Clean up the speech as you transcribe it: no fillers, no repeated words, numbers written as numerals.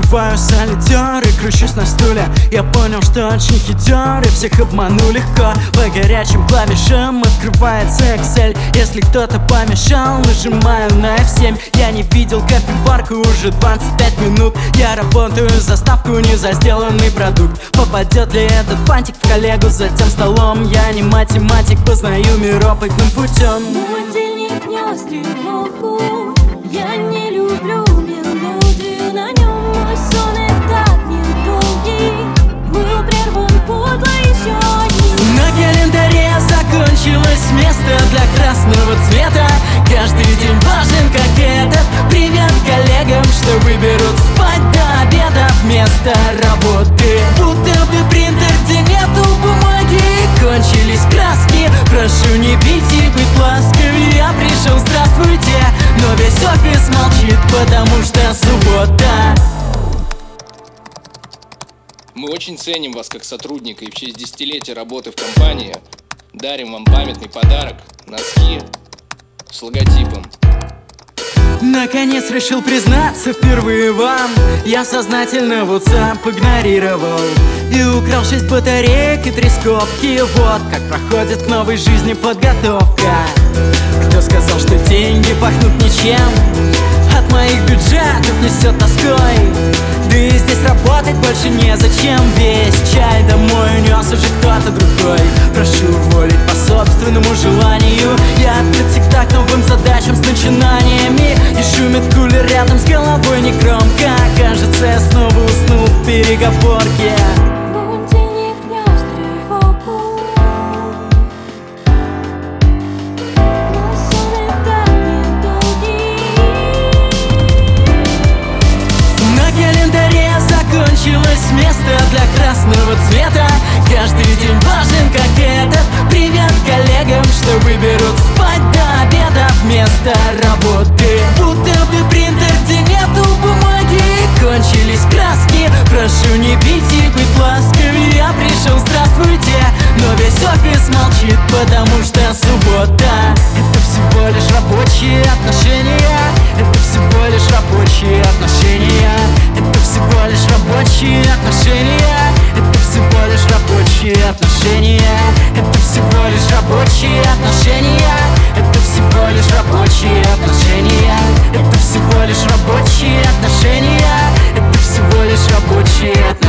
Открываю солитер и кручусь на стуле. Я понял, что очень хитер и всех обману легко. По горячим клавишам открывается Excel. Если кто-то помешал, нажимаю на F7. Я не видел кофеварку уже 25 минут. Я работаю за ставку, не за сделанный продукт. Попадет ли этот фантик в коллегу за тем столом? Я не математик, познаю мир опытным путем. Будильник нес тревогу, я не люблю мелодию на нем. Мой сон и так недолгий, был прерван подло еще одним. На календаре закончилось место для красного цвета. Каждый день важен, как этот. Привет коллегам, что выберут спать до обеда вместо работы. Будто бы принтер, где нету бумаги. Кончились краски, прошу не бить и быть ласковее. Я пришел, здравствуйте, но весь офис молчит, потому что суббота. Мы очень ценим вас как сотрудника и в честь десятилетия работы в компании дарим вам памятный подарок – носки с логотипом. Наконец решил признаться впервые вам. Я сознательно WhatsApp игнорировал и украл 6 батареек и 3 скобки. Вот как проходит к новой жизни подготовка. Кто сказал, что деньги пахнут ничем? От моих бюджетов несет тоской. Да и здесь работать больше незачем. Весь чай домой унес уже кто-то другой. Прошу уволить по собственному желанию. Я открыт всегда к новым задачам с начинаниями. И шумит кулер рядом с головой негромко. Кажется, я снова уснул в переговорке. Будильник нес тревогу, мой сон и так недолгий. На календаре закончилось место для красного цвета. Каждый день важен, как этот. Привет коллегам, что выберут спать до обеда вместо работы. Будто бы принтер, где нету бумаги. Кончились краски, прошу не бить и быть ласковее. Я пришел, здравствуйте, но весь офис молчит, потому что суббота. Это всего лишь рабочие отношения. Это всего лишь рабочие отношения. Это всего лишь рабочие отношения. Это всего лишь рабочие отношения. Это всего лишь рабочие отношения. Это всего лишь рабочие отношения. Это всего лишь рабочие отношения. Это всего лишь рабочие отношения.